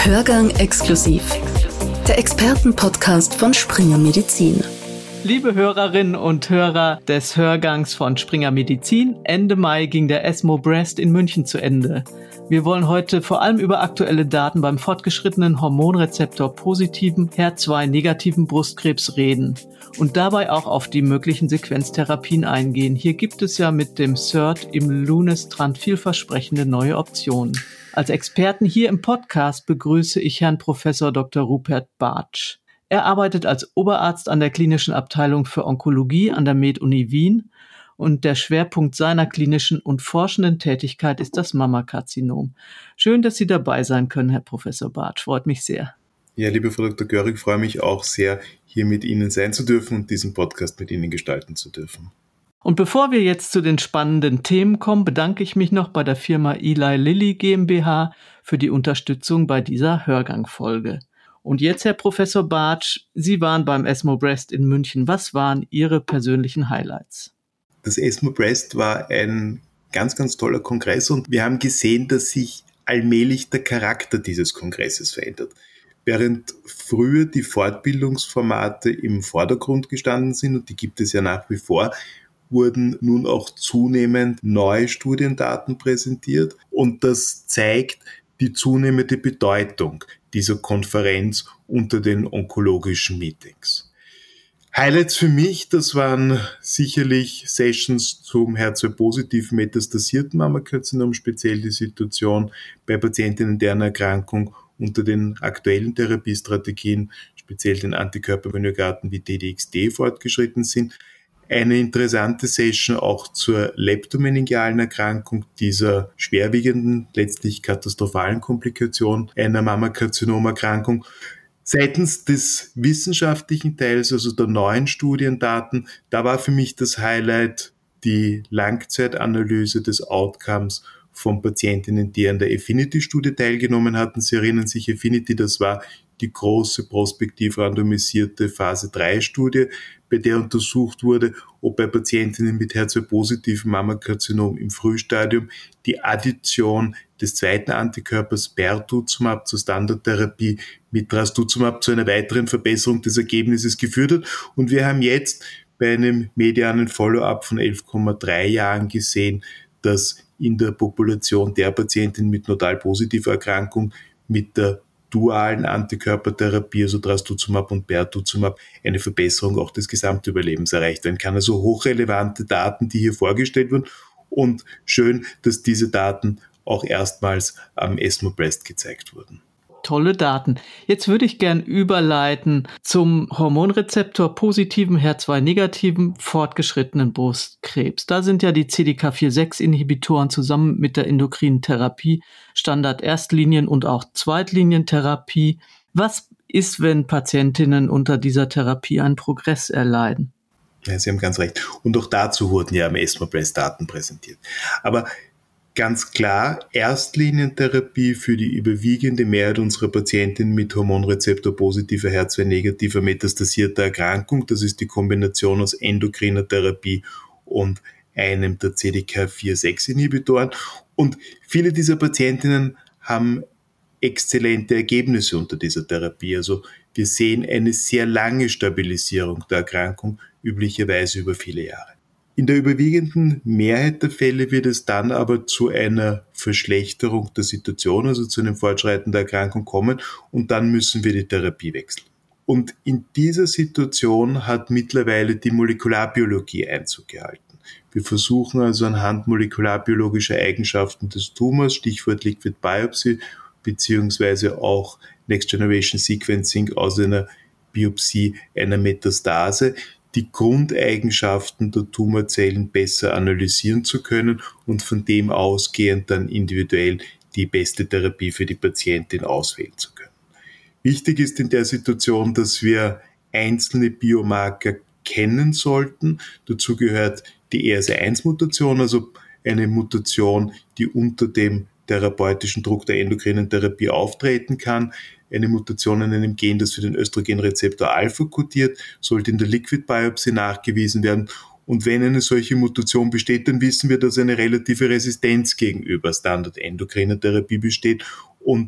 Hörgang exklusiv. Der Expertenpodcast von Springer Medizin. Liebe Hörerinnen und Hörer des Hörgangs von Springer Medizin, Ende Mai ging der ESMO Breast in München zu Ende. Wir wollen heute vor allem über aktuelle Daten beim fortgeschrittenen Hormonrezeptor-positiven, HER2-negativen Brustkrebs reden und dabei auch auf die möglichen Sequenztherapien eingehen. Hier gibt es ja mit dem SERT im Lunestrand vielversprechende neue Optionen. Als Experten hier im Podcast begrüße ich Herrn Prof. Dr. Rupert Bartsch. Er arbeitet als Oberarzt an der Klinischen Abteilung für Onkologie an der Med-Uni Wien und der Schwerpunkt seiner klinischen und forschenden Tätigkeit ist das Mammakarzinom. Schön, dass Sie dabei sein können, Herr Professor Bartsch. Freut mich sehr. Ja, liebe Frau Dr. Görig, freue mich auch sehr, hier mit Ihnen sein zu dürfen und diesen Podcast mit Ihnen gestalten zu dürfen. Und bevor wir jetzt zu den spannenden Themen kommen, bedanke ich mich noch bei der Firma Eli Lilly GmbH für die Unterstützung bei dieser Hörgangfolge. Und jetzt, Herr Professor Bartsch, Sie waren beim ESMO Breast in München. Was waren Ihre persönlichen Highlights? Das ESMO Breast war ein ganz, ganz toller Kongress und wir haben gesehen, dass sich allmählich der Charakter dieses Kongresses verändert. Während früher die Fortbildungsformate im Vordergrund gestanden sind, und die gibt es ja nach wie vor, wurden nun auch zunehmend neue Studiendaten präsentiert und das zeigt die zunehmende Bedeutung dieser Konferenz unter den onkologischen Meetings. Highlights für mich, das waren sicherlich Sessions zum HER2-positiven metastasierten Mammakarzinom, speziell die Situation bei Patientinnen, deren Erkrankung unter den aktuellen Therapiestrategien, speziell den Antikörperkonjugaten wie DDXD fortgeschritten sind. Eine interessante Session auch zur leptomeningealen Erkrankung, dieser schwerwiegenden, letztlich katastrophalen Komplikation einer Mammakarzinom-Erkrankung. Seitens des wissenschaftlichen Teils, also der neuen Studiendaten, da war für mich das Highlight die Langzeitanalyse des Outcomes von Patientinnen, die an der Affinity-Studie teilgenommen hatten. Sie erinnern sich, Affinity, das war die große prospektiv randomisierte Phase-3-Studie, bei der untersucht wurde, ob bei Patientinnen mit HER2-positiven Mammakarzinom im Frühstadium die Addition des zweiten Antikörpers Pertuzumab zur Standardtherapie mit Trastuzumab zu einer weiteren Verbesserung des Ergebnisses geführt hat. Und wir haben jetzt bei einem medianen Follow-up von 11,3 Jahren gesehen, dass in der Population der Patientinnen mit nodal positiver Erkrankung mit der dualen Antikörpertherapie, also Trastuzumab und Pertuzumab, eine Verbesserung auch des Gesamtüberlebens erreicht werden kann. Also hochrelevante Daten, die hier vorgestellt wurden und schön, dass diese Daten auch erstmals am ESMO Breast gezeigt wurden. Tolle Daten. Jetzt würde ich gern überleiten zum Hormonrezeptor-positiven, HER2-negativen, fortgeschrittenen Brustkrebs. Da sind ja die CDK4/6-Inhibitoren zusammen mit der endokrinen Therapie Standard Erstlinien- und auch Zweitlinientherapie. Was ist, wenn Patientinnen unter dieser Therapie einen Progress erleiden? Ja, Sie haben ganz recht. Und auch dazu wurden ja am ESMO Breast Daten präsentiert. Aber ganz klar, Erstlinientherapie für die überwiegende Mehrheit unserer Patientinnen mit Hormonrezeptor-positiver, HER2-negativer metastasierter Erkrankung. Das ist die Kombination aus endokriner Therapie und einem der CDK4/6-Inhibitoren. Und viele dieser Patientinnen haben exzellente Ergebnisse unter dieser Therapie. Also wir sehen eine sehr lange Stabilisierung der Erkrankung, üblicherweise über viele Jahre. In der überwiegenden Mehrheit der Fälle wird es dann aber zu einer Verschlechterung der Situation, also zu einem Fortschreiten der Erkrankung kommen und dann müssen wir die Therapie wechseln. Und in dieser Situation hat mittlerweile die Molekularbiologie Einzug gehalten. Wir versuchen also anhand molekularbiologischer Eigenschaften des Tumors, Stichwort Liquid Biopsy, beziehungsweise auch Next Generation Sequencing aus einer Biopsie einer Metastase, die Grundeigenschaften der Tumorzellen besser analysieren zu können und von dem ausgehend dann individuell die beste Therapie für die Patientin auswählen zu können. Wichtig ist in der Situation, dass wir einzelne Biomarker kennen sollten. Dazu gehört die ERAS-1-Mutation, also eine Mutation, die unter dem therapeutischen Druck der endokrinen Therapie auftreten kann. Eine Mutation in einem Gen, das für den Östrogenrezeptor Alpha kodiert, sollte in der Liquid Biopsy nachgewiesen werden. Und wenn eine solche Mutation besteht, dann wissen wir, dass eine relative Resistenz gegenüber Standard-endokriner Therapie besteht. Und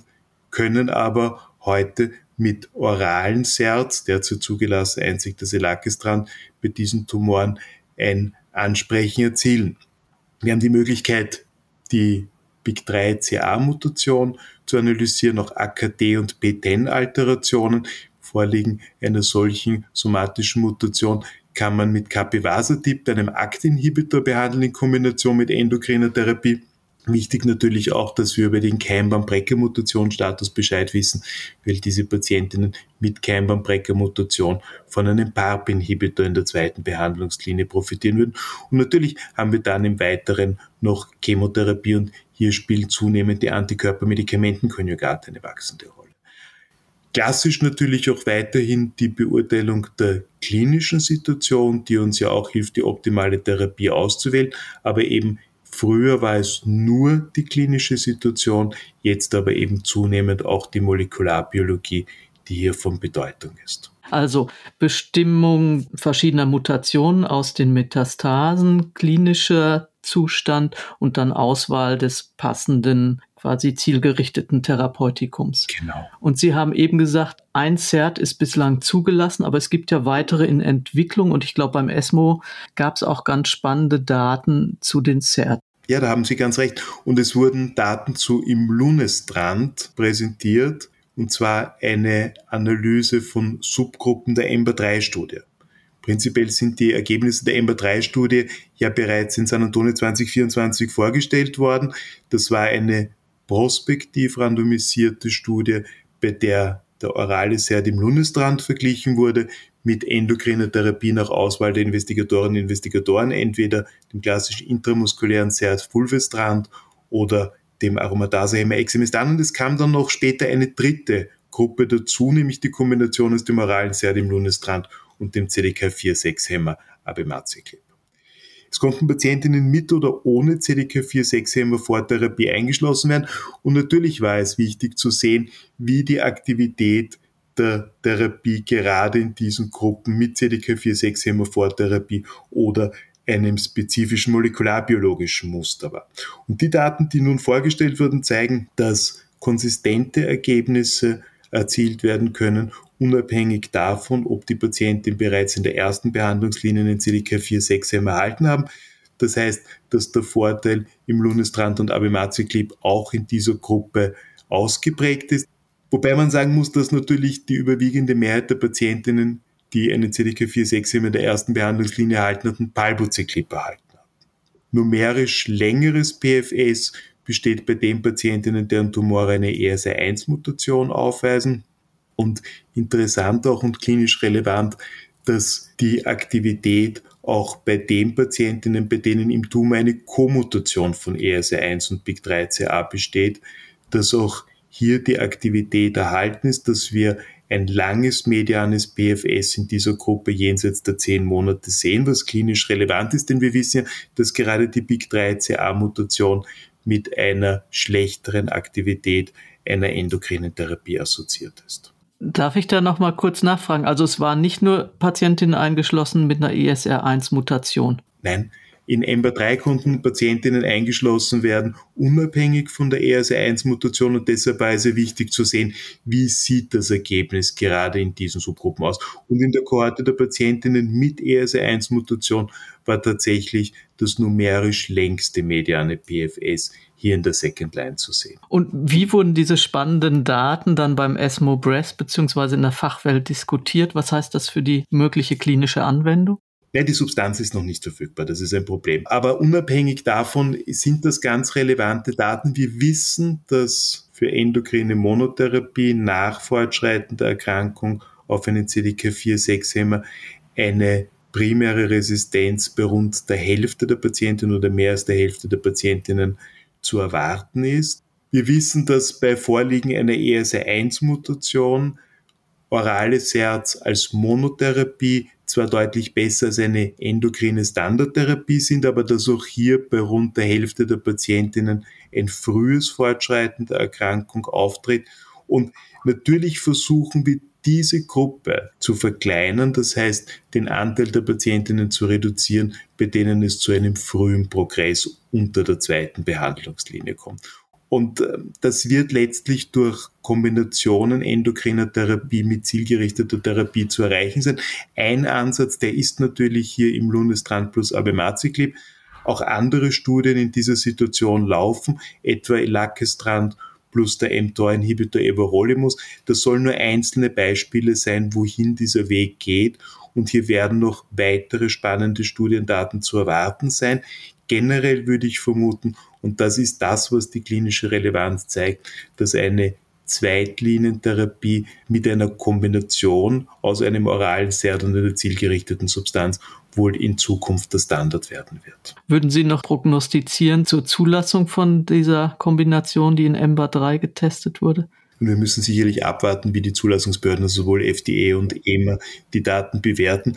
können aber heute mit oralen SERTs, derzeit zugelassen einzig das Elacestrant, bei diesen Tumoren ein Ansprechen erzielen. Wir haben die Möglichkeit, die PIK3CA-Mutation zu analysieren, auch AKT- und B10-Alterationen. Vorliegen einer solchen somatischen Mutation kann man mit Capivasertib, einem AKT-Inhibitor, behandeln in Kombination mit endokriner Therapie. Wichtig natürlich auch, dass wir über den Keimbaum-Brecker-Mutationsstatus Bescheid wissen, weil diese Patientinnen mit Keimbaum-Brecker-Mutation von einem PARP-Inhibitor in der zweiten Behandlungslinie profitieren würden. Und natürlich haben wir dann im Weiteren noch Chemotherapie und hier spielen zunehmend die Antikörper-Medikamentenkonjugate eine wachsende Rolle. Klassisch natürlich auch weiterhin die Beurteilung der klinischen Situation, die uns ja auch hilft, die optimale Therapie auszuwählen, aber eben früher war es nur die klinische Situation, jetzt aber eben zunehmend auch die Molekularbiologie, die hier von Bedeutung ist. Also Bestimmung verschiedener Mutationen aus den Metastasen, klinischer Zustand und dann Auswahl des passenden, quasi zielgerichteten Therapeutikums. Genau. Und Sie haben eben gesagt, ein SERT ist bislang zugelassen, aber es gibt ja weitere in Entwicklung und ich glaube, beim ESMO gab es auch ganz spannende Daten zu den SERT. Ja, da haben Sie ganz recht. Und es wurden Daten zu Imlunestrant präsentiert, und zwar eine Analyse von Subgruppen der EMBER-3-Studie. Prinzipiell sind die Ergebnisse der EMBER-3-Studie ja bereits in San Antonio 2024 vorgestellt worden. Das war eine prospektiv randomisierte Studie, bei der der orale SERT Imlunestrant verglichen wurde mit endokriner Therapie nach Auswahl der Investigatorinnen und Investigatoren, entweder dem klassischen intramuskulären SERT Fulvestrant oder dem Aromatase-Hemmer Exemestan. Und es kam dann noch später eine dritte Gruppe dazu, nämlich die Kombination aus dem oralen SERT Imlunestrant und dem CDK4/6-Hemmer Abemaciclib. Es konnten Patientinnen mit oder ohne CDK4/6-Hemmer vor Therapie eingeschlossen werden. Und natürlich war es wichtig zu sehen, wie die Aktivität der Therapie gerade in diesen Gruppen mit CDK4/6-Hemmer vor Therapie oder einem spezifischen molekularbiologischen Muster war. Und die Daten, die nun vorgestellt wurden, zeigen, dass konsistente Ergebnisse erzielt werden können, unabhängig davon, ob die Patienten bereits in der ersten Behandlungslinie einen CDK4/6-Hemmer erhalten haben. Das heißt, dass der Vorteil Imlunestrant und Abemaciclib auch in dieser Gruppe ausgeprägt ist. Wobei man sagen muss, dass natürlich die überwiegende Mehrheit der Patientinnen, die einen CDK4/6-Hemmer in der ersten Behandlungslinie erhalten hatten, Palbociclib erhalten haben. Numerisch längeres PFS besteht bei den Patientinnen, deren Tumore eine ESR1-Mutation aufweisen. Und interessant auch und klinisch relevant, dass die Aktivität auch bei den Patientinnen, bei denen im Tumor eine Komutation von ESR1 und PIK3CA besteht, dass auch hier die Aktivität erhalten ist, dass wir ein langes medianes PFS in dieser Gruppe jenseits der 10 Monate sehen, was klinisch relevant ist, denn wir wissen ja, dass gerade die PIK3CA-Mutation mit einer schlechteren Aktivität einer endokrinen Therapie assoziiert ist. Darf ich da noch mal kurz nachfragen? Also es waren nicht nur Patientinnen eingeschlossen mit einer ESR1-Mutation? Nein, in EMBER-3 konnten Patientinnen eingeschlossen werden, unabhängig von der ESR1-Mutation, und deshalb war es sehr wichtig zu sehen, wie sieht das Ergebnis gerade in diesen Subgruppen aus. Und in der Kohorte der Patientinnen mit ESR1-Mutation war tatsächlich das numerisch längste mediane PFS hier in der Second Line zu sehen. Und wie wurden diese spannenden Daten dann beim ESMO Breast bzw. in der Fachwelt diskutiert? Was heißt das für die mögliche klinische Anwendung? Ja, die Substanz ist noch nicht verfügbar, das ist ein Problem. Aber unabhängig davon sind das ganz relevante Daten. Wir wissen, dass für endokrine Monotherapie nach fortschreitender Erkrankung auf einen CDK4/6-Hemmer eine primäre Resistenz bei rund der Hälfte der Patientinnen oder mehr als der Hälfte der Patientinnen zu erwarten ist. Wir wissen, dass bei Vorliegen einer ESR1-Mutation orale SERTs als Monotherapie zwar deutlich besser als eine endokrine Standardtherapie sind, aber dass auch hier bei rund der Hälfte der Patientinnen ein frühes Fortschreiten der Erkrankung auftritt. Und natürlich versuchen wir, diese Gruppe zu verkleinern, das heißt, den Anteil der Patientinnen zu reduzieren, bei denen es zu einem frühen Progress unter der zweiten Behandlungslinie kommt. Und das wird letztlich durch Kombinationen endokriner Therapie mit zielgerichteter Therapie zu erreichen sein. Ein Ansatz, der ist natürlich hier im Lundestrant plus Abemaciclib. Auch andere Studien in dieser Situation laufen, etwa Elacestrant plus der mTOR-Inhibitor Everolimus. Das sollen nur einzelne Beispiele sein, wohin dieser Weg geht. Und hier werden noch weitere spannende Studiendaten zu erwarten sein. Generell würde ich vermuten, und das ist das, was die klinische Relevanz zeigt, dass eine Zweitlinientherapie mit einer Kombination aus einem oralen SERD und einer zielgerichteten Substanz wohl in Zukunft der Standard werden wird. Würden Sie noch prognostizieren zur Zulassung von dieser Kombination, die in EMBA-3 getestet wurde? Und wir müssen sicherlich abwarten, wie die Zulassungsbehörden, also sowohl FDA und EMA, die Daten bewerten.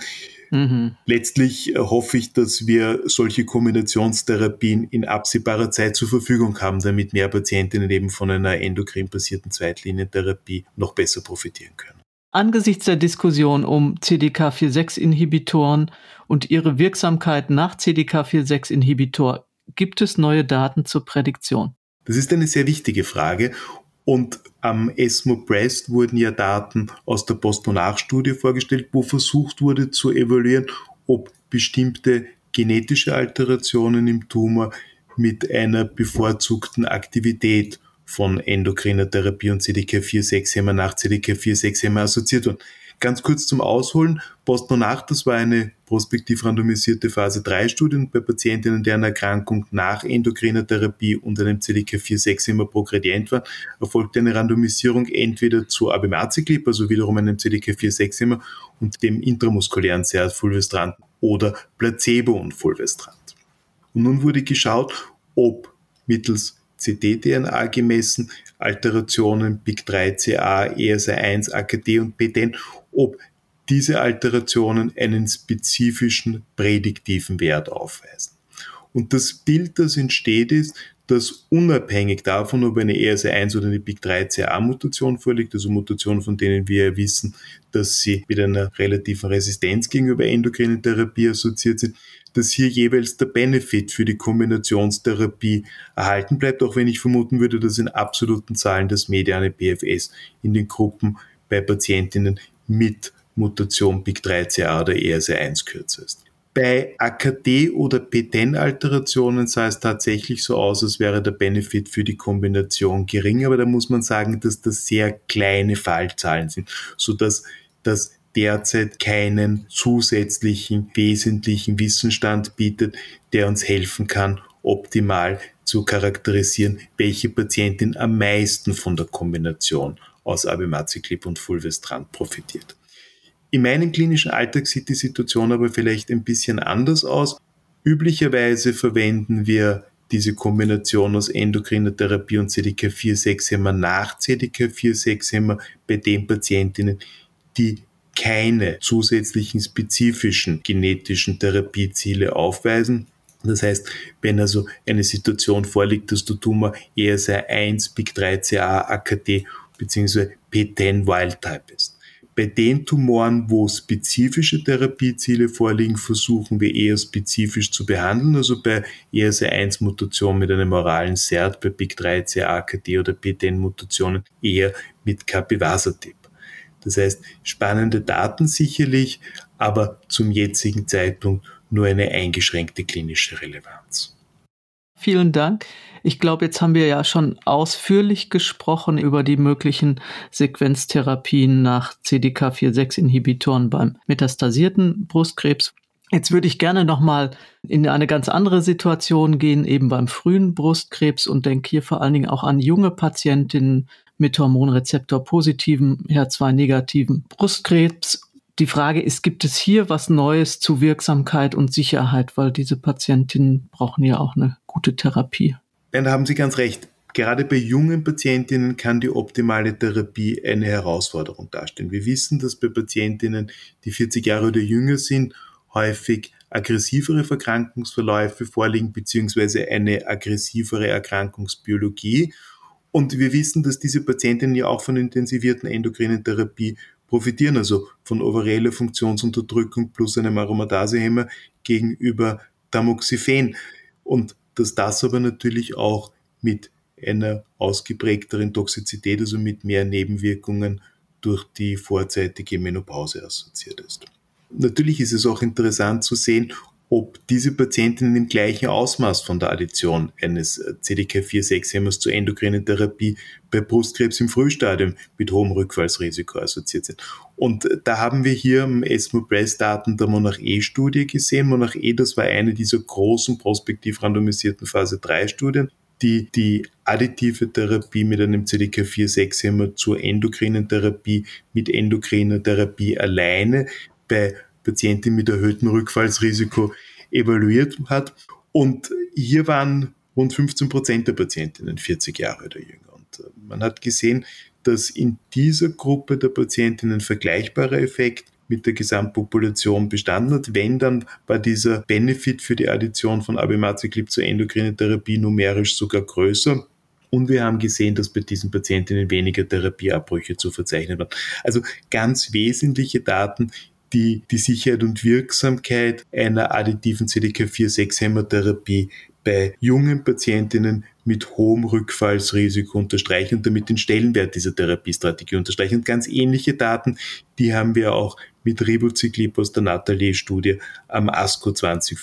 Letztlich hoffe ich, dass wir solche Kombinationstherapien in absehbarer Zeit zur Verfügung haben, damit mehr Patientinnen eben von einer endokrin-basierten Zweitlinientherapie noch besser profitieren können. Angesichts der Diskussion um CDK4/6-Inhibitoren und ihre Wirksamkeit nach CDK4/6-Inhibitor, gibt es neue Daten zur Prädiktion? Das ist eine sehr wichtige Frage. Und am ESMO Breast wurden ja Daten aus der Post-Monarch-Studie vorgestellt, wo versucht wurde zu evaluieren, ob bestimmte genetische Alterationen im Tumor mit einer bevorzugten Aktivität von endokriner Therapie und CDK4/6-Hämmer nach CDK4/6-Hämmer assoziiert wurden. Ganz kurz zum Ausholen. Post-Monarch, das war eine prospektiv randomisierte Phase-3-Studie bei Patientinnen, deren Erkrankung nach endokriner Therapie und einem CDK4/6-Hämmer progredient war, erfolgte eine Randomisierung entweder zu Abemaciclib, also wiederum einem CDK4/6-Hämmer, und dem intramuskulären SERD Fulvestrant oder Placebo und Fulvestrant. Und nun wurde geschaut, ob mittels ctDNA gemessen Alterationen PIK3CA, ESR1, AKT und PTEN, ob diese Alterationen einen spezifischen prädiktiven Wert aufweisen. Und das Bild, das entsteht, ist, dass unabhängig davon, ob eine ESR1 oder eine PIK3CA-Mutation vorliegt, also Mutationen, von denen wir wissen, dass sie mit einer relativen Resistenz gegenüber endokrinen Therapie assoziiert sind, dass hier jeweils der Benefit für die Kombinationstherapie erhalten bleibt, auch wenn ich vermuten würde, dass in absoluten Zahlen das mediane PFS in den Gruppen bei Patientinnen mit Mutation PIK3CA oder ESR1 kürzer ist. Bei AKT- oder PTEN-Alterationen sah es tatsächlich so aus, als wäre der Benefit für die Kombination gering, aber da muss man sagen, dass das sehr kleine Fallzahlen sind, sodass das derzeit keinen zusätzlichen, wesentlichen Wissensstand bietet, der uns helfen kann, optimal zu charakterisieren, welche Patientin am meisten von der Kombination aus Abemaciclib und Fulvestrant profitiert. In meinem klinischen Alltag sieht die Situation aber vielleicht ein bisschen anders aus. Üblicherweise verwenden wir diese Kombination aus endokriner Therapie und CDK4/6-Hämmer nach CDK4/6-Hämmer bei den Patientinnen, die keine zusätzlichen spezifischen genetischen Therapieziele aufweisen. Das heißt, wenn also eine Situation vorliegt, dass der Tumor ESR1, PIK3CA, AKT bzw. PTEN Wildtype ist. Bei den Tumoren, wo spezifische Therapieziele vorliegen, versuchen wir eher spezifisch zu behandeln, also bei ESR1-Mutationen mit einem oralen SERD, bei PIK3CA, AKT oder PTEN-Mutationen eher mit Capivasertib. Das heißt, spannende Daten sicherlich, aber zum jetzigen Zeitpunkt nur eine eingeschränkte klinische Relevanz. Vielen Dank. Ich glaube, jetzt haben wir ja schon ausführlich gesprochen über die möglichen Sequenztherapien nach CDK4/6-Inhibitoren beim metastasierten Brustkrebs. Jetzt würde ich gerne nochmal in eine ganz andere Situation gehen, eben beim frühen Brustkrebs, und denke hier vor allen Dingen auch an junge Patientinnen mit Hormonrezeptor-positiven, HER2-negativen Brustkrebs. Die Frage ist, gibt es hier was Neues zu Wirksamkeit und Sicherheit, weil diese Patientinnen brauchen ja auch eine gute Therapie. Da haben Sie ganz recht. Gerade bei jungen Patientinnen kann die optimale Therapie eine Herausforderung darstellen. Wir wissen, dass bei Patientinnen, die 40 Jahre oder jünger sind, häufig aggressivere Erkrankungsverläufe vorliegen, beziehungsweise eine aggressivere Erkrankungsbiologie. Und wir wissen, dass diese Patientinnen ja auch von intensivierten endokrinen Therapie profitieren, also von ovarieller Funktionsunterdrückung plus einem Aromatasehemmer gegenüber Tamoxifen. Und dass das aber natürlich auch mit einer ausgeprägteren Toxizität, also mit mehr Nebenwirkungen durch die vorzeitige Menopause assoziiert ist. Natürlich ist es auch interessant zu sehen, ob diese Patientinnen im gleichen Ausmaß von der Addition eines CDK4/6-Hemmers zur endokrinen Therapie bei Brustkrebs im Frühstadium mit hohem Rückfallsrisiko assoziiert sind. Und da haben wir hier im ESMO-Breast-Daten der Monarch-E-Studie gesehen. Monarch-E, das war eine dieser großen prospektiv randomisierten Phase-3-Studien, die additive Therapie mit einem CDK4/6-Hemmer zur endokrinen Therapie mit endokriner Therapie alleine bei Patienten mit erhöhtem Rückfallsrisiko evaluiert hat. Und hier waren rund 15% der Patientinnen 40 Jahre oder jünger. Und man hat gesehen, dass in dieser Gruppe der Patientinnen ein vergleichbarer Effekt mit der Gesamtpopulation bestanden hat. Wenn, dann war dieser Benefit für die Addition von Abemaciclib zur endokrinen Therapie numerisch sogar größer. Und wir haben gesehen, dass bei diesen Patientinnen weniger Therapieabbrüche zu verzeichnen waren. Also ganz wesentliche Daten, die die Sicherheit und Wirksamkeit einer additiven CDK4/6-Hemmer-Therapie bei jungen Patientinnen mit hohem Rückfallsrisiko unterstreichen und damit den Stellenwert dieser Therapiestrategie unterstreichen. Und ganz ähnliche Daten, die haben wir auch mit Ribociclib aus der Nathalie-Studie am ASCO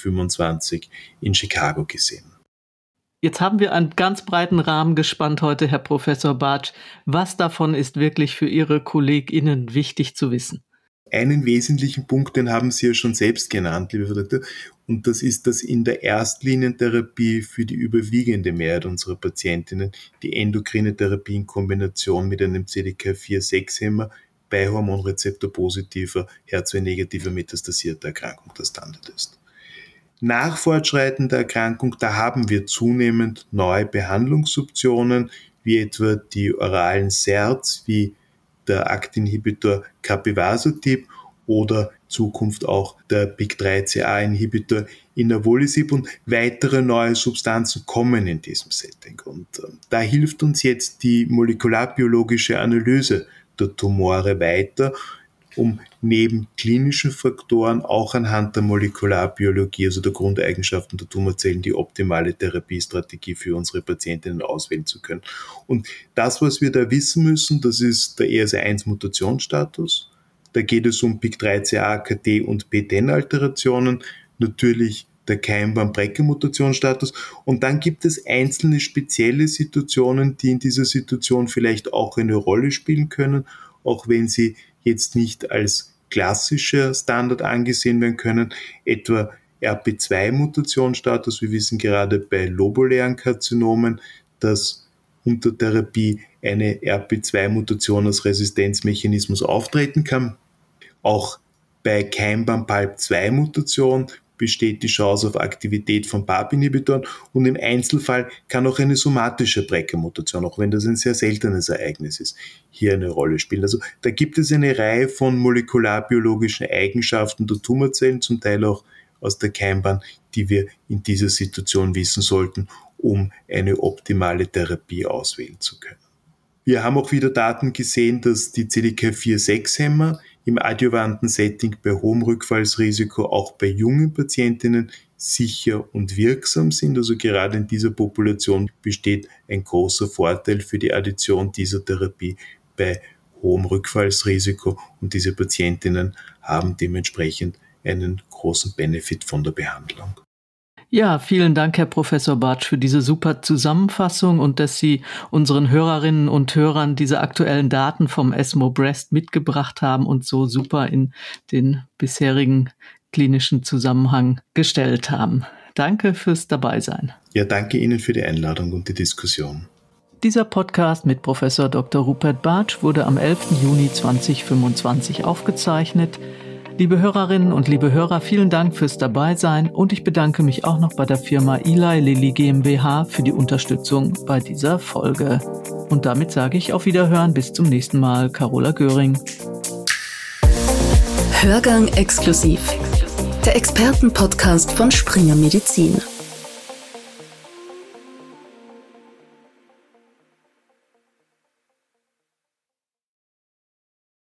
2025 in Chicago gesehen. Jetzt haben wir einen ganz breiten Rahmen gespannt heute, Herr Professor Bartsch. Was davon ist wirklich für Ihre KollegInnen wichtig zu wissen? Einen wesentlichen Punkt, den haben Sie ja schon selbst genannt, liebe Frau Doktor, und das ist, dass in der Erstlinientherapie für die überwiegende Mehrheit unserer Patientinnen die endokrine Therapie in Kombination mit einem CDK4/6-Hemmer bei hormonrezeptorpositiver, HER2-negativer metastasierter Erkrankung der Standard ist. Nach fortschreitender Erkrankung, da haben wir zunehmend neue Behandlungsoptionen, wie etwa die oralen SERDs, wie der AKT-Inhibitor Capivasertib oder Zukunft auch der PIK3CA-Inhibitor Inavolisib, und weitere neue Substanzen kommen in diesem Setting. Und da hilft uns jetzt die molekularbiologische Analyse der Tumore weiter, um neben klinischen Faktoren auch anhand der Molekularbiologie, also der Grundeigenschaften der Tumorzellen, die optimale Therapiestrategie für unsere Patientinnen auswählen zu können. Und das, was wir da wissen müssen, das ist der ESR1-Mutationsstatus. Da geht es um PIK3CA, KT und PTEN-Alterationen, natürlich der Keimbaum-Brecker-Mutationsstatus. Und dann gibt es einzelne spezielle Situationen, die in dieser Situation vielleicht auch eine Rolle spielen können, auch wenn sie jetzt nicht als klassischer Standard angesehen werden können, etwa RP2-Mutationsstatus. Wir wissen gerade bei lobulären Karzinomen, dass unter Therapie eine RP2-Mutation als Resistenzmechanismus auftreten kann. Auch bei Keimbaum-PALB2-Mutation besteht die Chance auf Aktivität von PARP-Inhibitoren, und im Einzelfall kann auch eine somatische BRCA-Mutation, auch wenn das ein sehr seltenes Ereignis ist, hier eine Rolle spielen. Also da gibt es eine Reihe von molekularbiologischen Eigenschaften der Tumorzellen, zum Teil auch aus der Keimbahn, die wir in dieser Situation wissen sollten, um eine optimale Therapie auswählen zu können. Wir haben auch wieder Daten gesehen, dass die CDK4/6-Hemmer im adjuvanten Setting bei hohem Rückfallsrisiko auch bei jungen Patientinnen sicher und wirksam sind. Also gerade in dieser Population besteht ein großer Vorteil für die Addition dieser Therapie bei hohem Rückfallsrisiko, und diese Patientinnen haben dementsprechend einen großen Benefit von der Behandlung. Ja, vielen Dank, Herr Professor Bartsch, für diese super Zusammenfassung und dass Sie unseren Hörerinnen und Hörern diese aktuellen Daten vom ESMO Breast mitgebracht haben und so super in den bisherigen klinischen Zusammenhang gestellt haben. Danke fürs Dabeisein. Ja, danke Ihnen für die Einladung und die Diskussion. Dieser Podcast mit Professor Dr. Rupert Bartsch wurde am 11. Juni 2025 aufgezeichnet. Liebe Hörerinnen und liebe Hörer, vielen Dank fürs Dabeisein, und ich bedanke mich auch noch bei der Firma Eli Lilly GmbH für die Unterstützung bei dieser Folge. Und damit sage ich auf Wiederhören, bis zum nächsten Mal. Carola Göring. Hörgang exklusiv. Der Expertenpodcast von Springer Medizin.